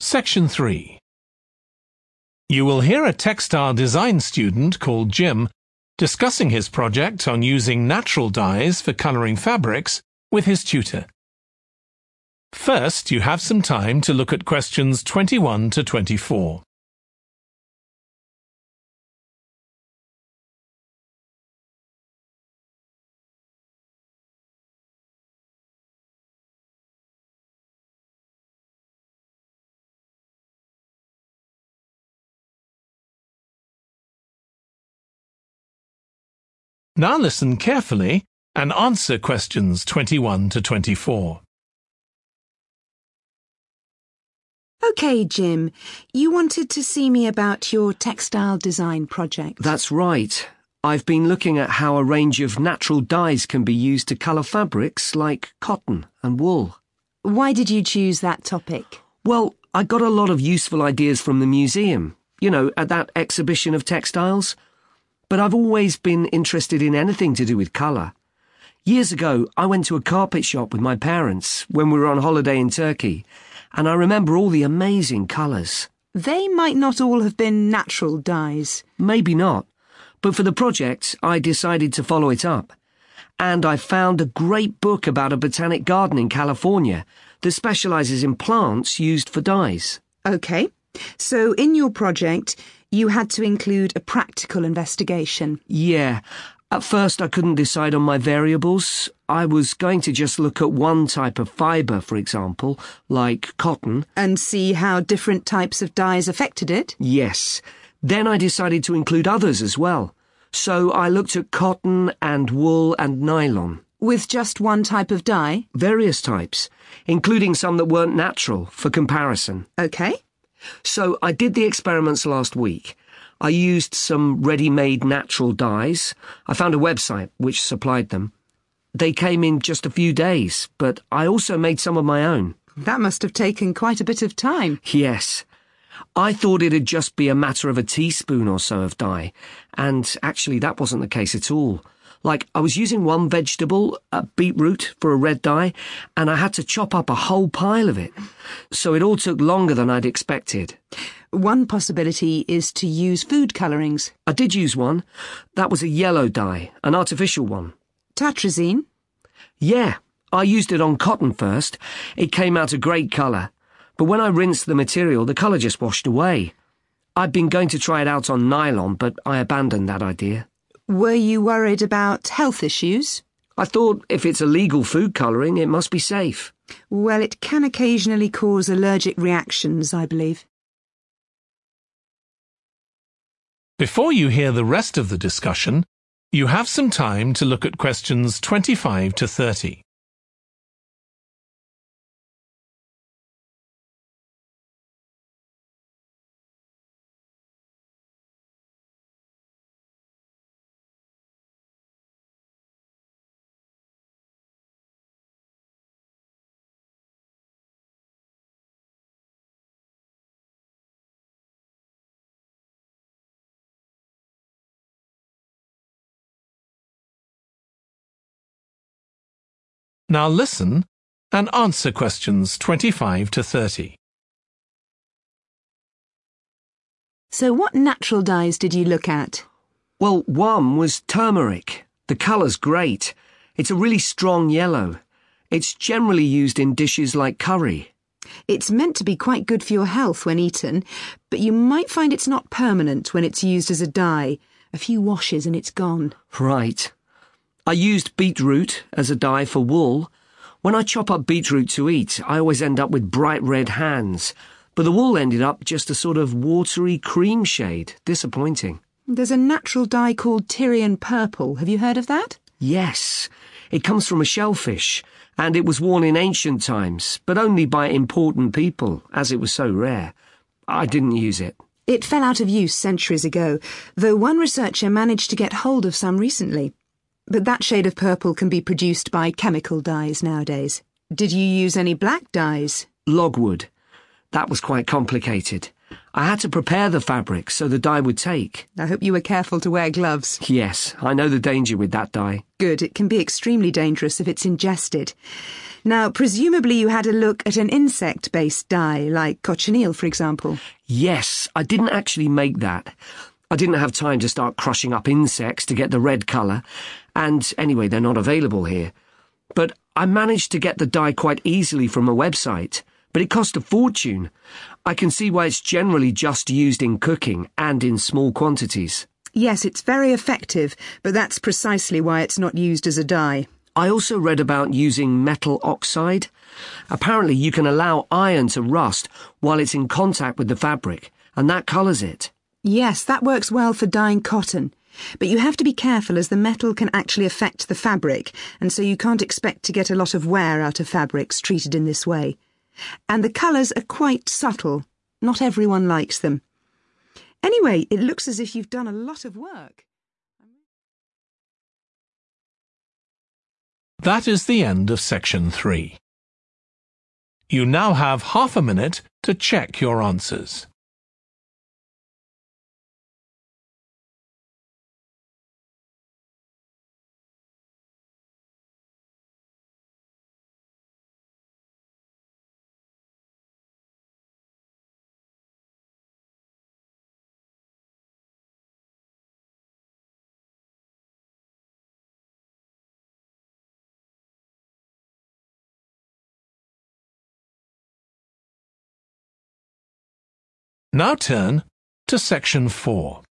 Section 3. You will hear a textile design student called Jim discussing his project on using natural dyes for colouring fabrics with his tutor. First, you have some time to look at questions 21 to 24. Now listen carefully and answer questions 21 to 24. OK, Jim, you wanted to see me about your textile design project. That's right. I've been looking at how a range of natural dyes can be used to colour fabrics like cotton and wool. Why did you choose that topic? Well, I got a lot of useful ideas from the museum, at that exhibition of textiles. But I've always been interested in anything to do with colour. Years ago, I went to a carpet shop with my parents when we were on holiday in Turkey, and I remember all the amazing colours. They might not all have been natural dyes. Maybe not, but for the project, I decided to follow it up. And I found a great book about a botanic garden in California that specialises in plants used for dyes. OK, so in your project, you had to include a practical investigation. Yeah. At first I couldn't decide on my variables. I was going to just look at one type of fibre, for example, like cotton. And see how different types of dyes affected it? Yes. Then I decided to include others as well. So I looked at cotton and wool and nylon. With just one type of dye? Various types, including some that weren't natural, for comparison. OK. So I did the experiments last week. I used some ready-made natural dyes. I found a website which supplied them. They came in just a few days, but I also made some of my own. That must have taken quite a bit of time. Yes. I thought it'd just be a matter of a teaspoon or so of dye, and actually that wasn't the case at all. Like, I was using one vegetable, a beetroot, for a red dye, and I had to chop up a whole pile of it. So it all took longer than I'd expected. One possibility is to use food colourings. I did use one. That was a yellow dye, an artificial one. Tartrazine? Yeah, I used it on cotton first. It came out a great colour. But when I rinsed the material, the colour just washed away. I'd been going to try it out on nylon, but I abandoned that idea. Were you worried about health issues? I thought if it's illegal food colouring, it must be safe. Well, it can occasionally cause allergic reactions, I believe. Before you hear the rest of the discussion, you have some time to look at questions 25 to 30. Now listen and answer questions 25 to 30. So what natural dyes did you look at? Well, one was turmeric. The colour's great. It's a really strong yellow. It's generally used in dishes like curry. It's meant to be quite good for your health when eaten, but you might find it's not permanent when it's used as a dye. A few washes and it's gone. Right. I used beetroot as a dye for wool. When I chop up beetroot to eat, I always end up with bright red hands. But the wool ended up just a sort of watery cream shade. Disappointing. There's a natural dye called Tyrian purple. Have you heard of that? Yes. It comes from a shellfish, and it was worn in ancient times, but only by important people, as it was so rare. I didn't use it. It fell out of use centuries ago, though one researcher managed to get hold of some recently. But that shade of purple can be produced by chemical dyes nowadays. Did you use any black dyes? Logwood. That was quite complicated. I had to prepare the fabric so the dye would take. I hope you were careful to wear gloves. Yes, I know the danger with that dye. Good, it can be extremely dangerous if it's ingested. Now, presumably you had a look at an insect-based dye, like cochineal, for example. Yes, I didn't actually make that. I didn't have time to start crushing up insects to get the red colour, and anyway, they're not available here. But I managed to get the dye quite easily from a website, but it cost a fortune. I can see why it's generally just used in cooking and in small quantities. Yes, it's very effective, but that's precisely why it's not used as a dye. I also read about using metal oxide. Apparently you can allow iron to rust while it's in contact with the fabric, and that colours it. Yes, that works well for dyeing cotton. But you have to be careful as the metal can actually affect the fabric, and so you can't expect to get a lot of wear out of fabrics treated in this way. And the colours are quite subtle. Not everyone likes them. Anyway, it looks as if you've done a lot of work. That is the end of section 3. You now have half a minute to check your answers. Now turn to section 4.